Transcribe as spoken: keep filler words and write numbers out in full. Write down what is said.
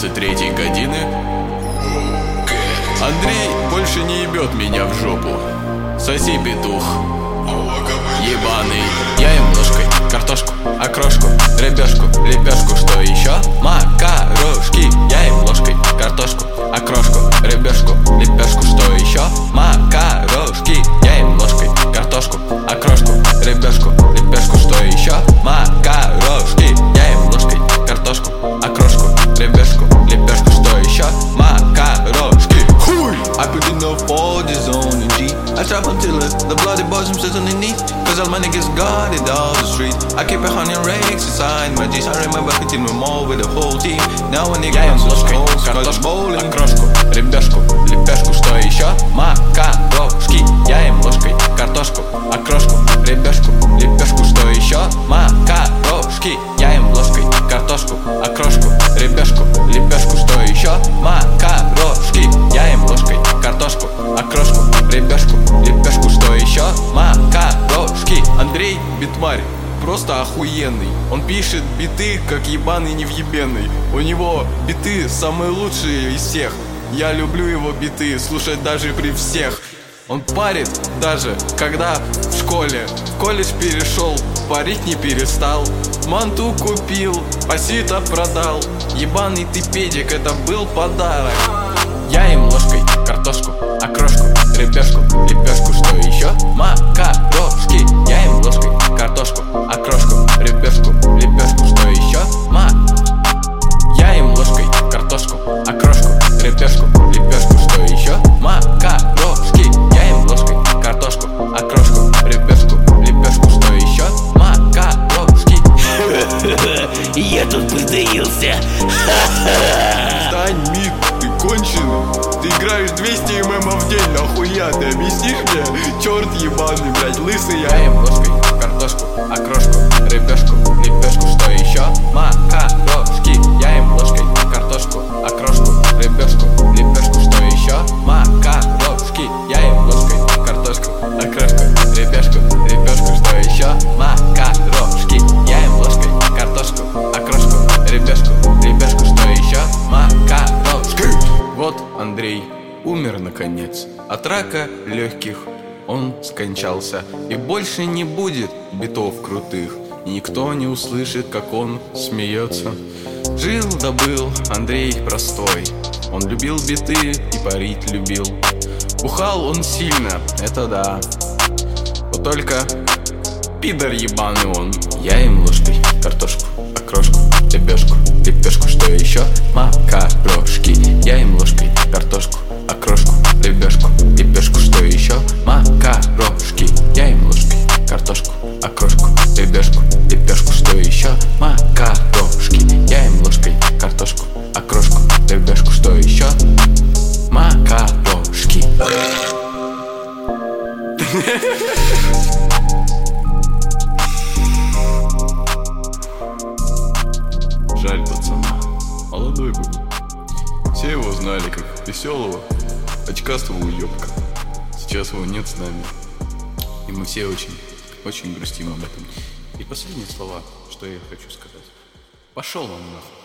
двадцать третьей годины. Андрей больше не ебет меня в жопу. Соси, петух ебаный. Я им ложкой картошку, окрошку, рыбешку, лепешку. Что еще? Макарошки. Я им ложкой картошку, окрошку, рыбешку, лепешку. Что еще? Макарошки. Я им ложкой картошку, окрошку, рыбешку, лепешку. Что еще? Макарошки. Я им ложкой картошку, окрошку, рыбешку, лепешку. Что еще? Макарошки. Хуй! I put enough orders on the G. I chop until the bloody bottom sits underneath. Cause all my niggas got it all the street. I keep a hundred rakes inside my G's. I remember hitting them all with the whole team. Now when they Я им ложкой картошку, окрошку, рыбешку, лепешку. Что еще? Макарошки. Я им ложкой картошку, окрошку, рыбешку, лепешку. Что еще? Макарошки. Я им ложкой картошку, окрошку, рыбешку, лепешку. Что еще? Макарошки. Я им ложкой картошку, окрошку, рыбешку, лепешку. Что еще? Макарошки. Андрей битмарь просто охуенный. Он пишет биты, как ебаный невъебенный. У него биты самые лучшие из всех. Я люблю его биты, слушать даже при всех. Он парит даже, когда в школе. В колледж перешел, парить не перестал. Манту купил, пасита продал. Ебаный ты педик, это был подарок. Я им ложкой картошку, окрошку, рыбешку, лепешку. Что еще? Макарошки. Я им ложкой картошку, окрошку, рыбешку, лепешку. Что еще? Ма. Я им ложкой картошку, окрошку, рыбешку, лепешку. Что еще? Макарошки. Я им ложкой картошку, окрошку, рыбешку, лепешку. Что еще? Макарошки. Я тут притаился. Стань, Мит, ты конченый. Ты играешь двести мм в день, нахуя? Ты объяснишь мне? Черт ебаный, блядь, лысый я. Я им ложкой картошку, окрошку, рыбешку, лепешку. Что еще? Макарошки. Я им ложкой картошку, окрошку, рыбешку, лепешку. Что еще? Макарошки. Я им ложкой картошку, окрошку, рыбешку, лепешку. Что еще? Макарошки. Я им ложкой картошку, окрошку, рыбешку, лепешку. Что еще? Макарошки. Вот Андрей умер наконец. От рака легких он скончался. И больше не будет битов крутых. И никто не услышит, как он смеется. Жил да был Андрей простой. Он любил биты и парить любил. Бухал он сильно, это да. Вот только пидор ебаный он. Я им ложкой картошку, окрошку, лепешку, лепешку. Что еще? Макарошки. Я им ложкой картошку, окрошку, лепешку, лепешку. Что еще? Макарошки. Я им ложкой картошку, окрошку, лепешку, лепешку. Что еще? Макарошки. Я им ложкой картошку, окрошку, лепешку. Что еще? Макарошки. Жаль пацана, молодой был. Все его знали как веселого, очкастого уебка. Сейчас его нет с нами. И мы все очень, очень грустим об этом. И последние слова, что я хочу сказать. Пошел он нахуй.